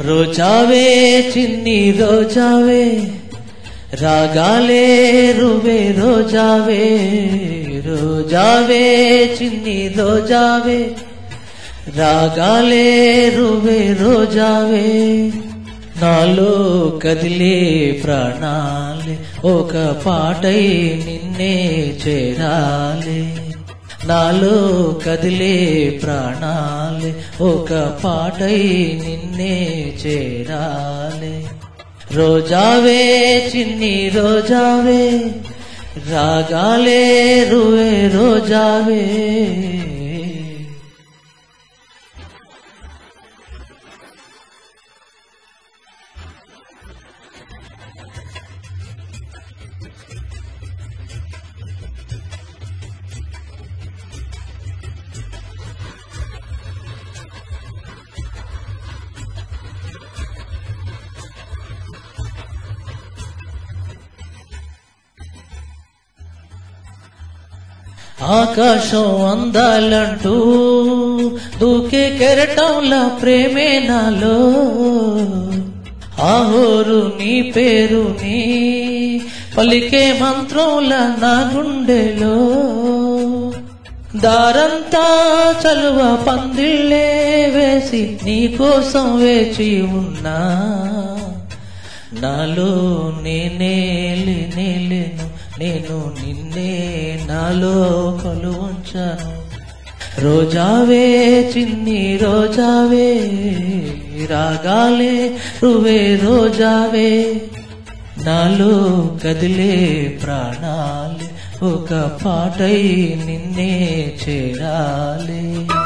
రోజావే చిన్ని రోజావే రాగాలే రువే రోజావే రోజావే చిన్ని రోజావే రాగాలే రువే రోజావే నాలో కదిలే ప్రాణాలే ఒక పాటై నిన్నే చేరాలే నాలో కదిలే ప్రాణాలే ఒక పాటై నిన్నే చేరాలే రోజావే చిన్ని రోజావే రాగాలే రువే రోజావే ఆకాశం అందాలంటూ దూకే కెరటంలా ప్రేమే నాలో ఆహోరు నీ పేరుని పలికే మంత్రంలా నా గుండెలో దారంతా చలువ పందిళ్ళే వేసి నీ కోసం వేచి ఉన్నా నాలో నేనేలేను నేను నిన్నే నాలో కొలువుంచాను రోజావే చిన్ని రోజావే రాగాలే రువే రోజావే నాలో కదిలే ప్రాణాలే ఒక పాటై నిన్నే చేరాలే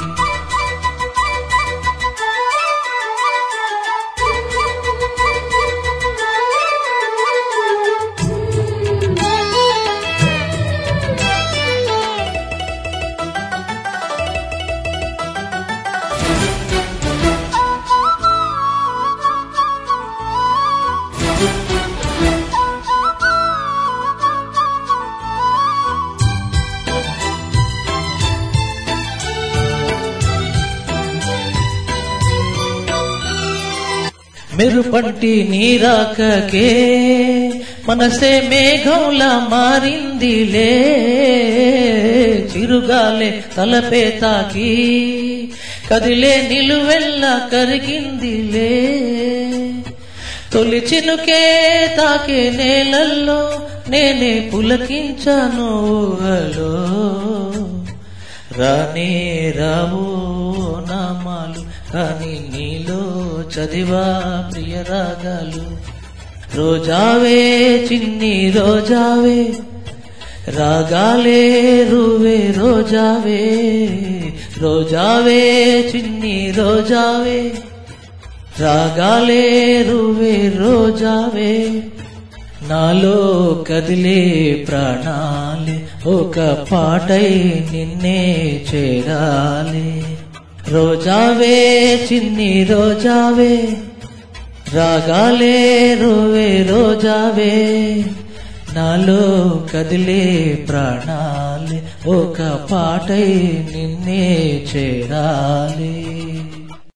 మెరుపంటి నీరాకకే మనసే మేఘంలా మారిందిలే చిరుగాలే తలపే తాకి కదిలే నిలువెల్లా కరిగిందిలే తొలి చినుకే తాకే నేలల్లో నేనే పులకించాను ఊహలో రానే రావు నామాలు కానీ నీలో చదివా ప్రియ రాగాలు రోజావే చిన్ని రోజావే రాగాలే రువే రోజావే రోజావే చిన్ని రోజావే రాగాలే రువే రోజావే నాలో కదిలే ప్రాణాలే ఒక పాటై నిన్నే చేరాలే రోజావే చిన్ని రోజావే రాగాలే రువే రోజావే నాలో కదిలే ప్రాణాలే ఒక పాటై నిన్నే చేరాలే